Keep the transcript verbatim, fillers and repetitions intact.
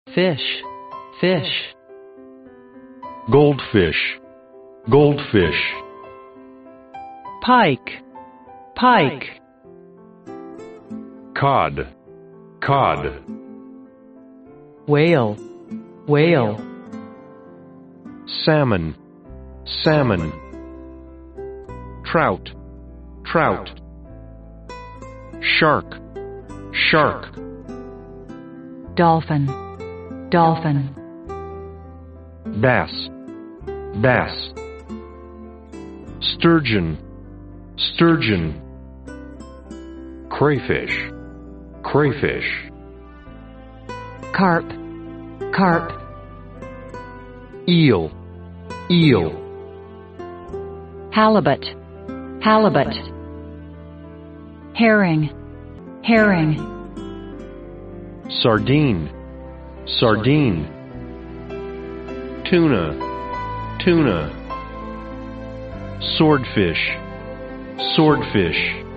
fish, fish. Goldfish, goldfish. Pike, pike. Cod, cod. Whale, whale. Salmon, salmon. Trout, trout. Shark, shark. Dolphin, dolphin. Bass, bass. Sturgeon, sturgeon. Crayfish, crayfish. Carp, carp. Eel, eel. Halibut, halibut. Herring, herring. Sardine, sardine. Tuna, tuna. Swordfish, swordfish.